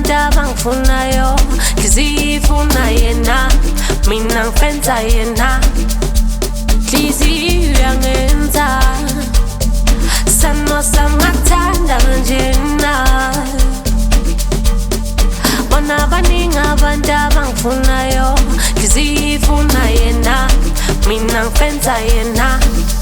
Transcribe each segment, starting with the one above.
abantu abangifunayo, ngizifuna yena, mina ngifenza yena, nhliziyo yangenza sano sangathanda kanjena. Bona baningi abantu abangifunayo, ngizifuna yena, mina ngifenza yena.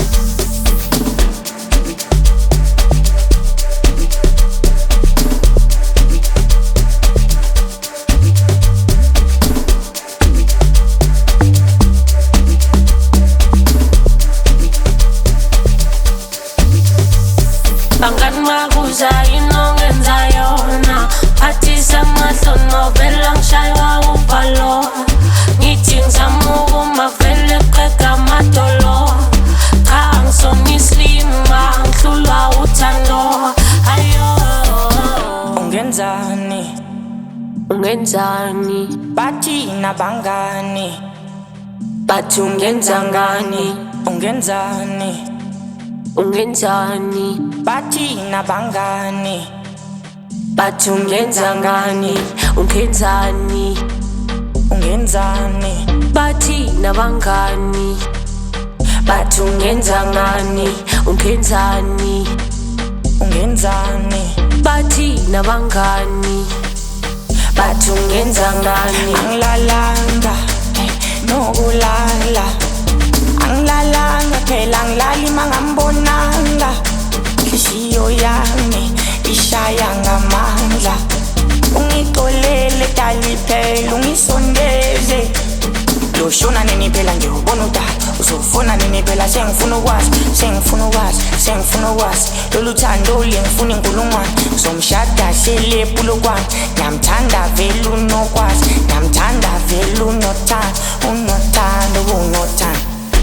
Bangani makuza inongenza yona, phathisa amahlono vele ngishaywa uvalo. Ngithi ngizamukuma vele qeda amadolo, cha ngisonislima ngihlulwa uthando. Ayo ungenzani, ungenzani, bathi nabangani, bathi ungenza ngani, ungenzani, ungenzani, bathi nabangani, bathi ungenza ngani, ungenzani, ungenzani, bathi nabangani, bathi ungenza ngani, ungenzani, ungenzani, bathi nabangani, bathi ungenza ngani. angilalanga nokulala, angilalanga phela angilali mangambonanga, inhliziyo yami ishaya ngamandla. Ungixolele dali phela ungisondeze, loshona nini phela nje ubona udala, uzofuna nini phela sengifuna ukwazi, sengifuna ukwazi, sengifuna ukwazi. Lolu thando lengifuna inkulungwane, uzomshada hlele epulukwane. Namthanda vele unokwazi, namthanda vele unothando, unothando, unothando.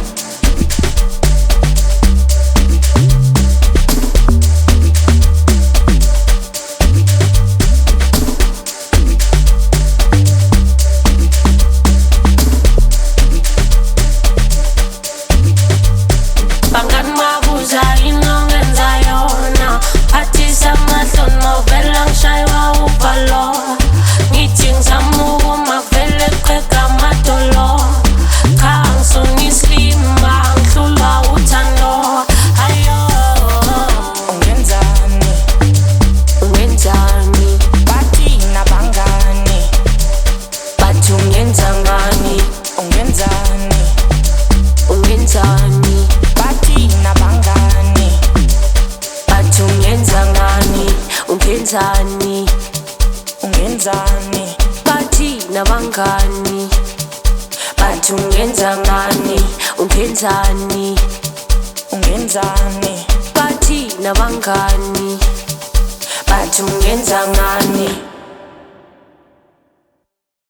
Bangani makuza inongenza yona, phathisa amahlono vele ngishaywa uvalo. Ngithi ngizamukuma vele qeda amadolo, cha ngisonislima ngihlulwa uthando. Ayo ungenzani, ungenzani, bathi nabangani, bathi ungenza ngani, ungenzani, ungenzani, bathi nabangani, bathi ungenza ngani, ungenzani, ungenzani, bathi nabangani, bathi ungenza ngani, ungenzani, ungenzani, bathi nabangani, bathi ungenza ngani.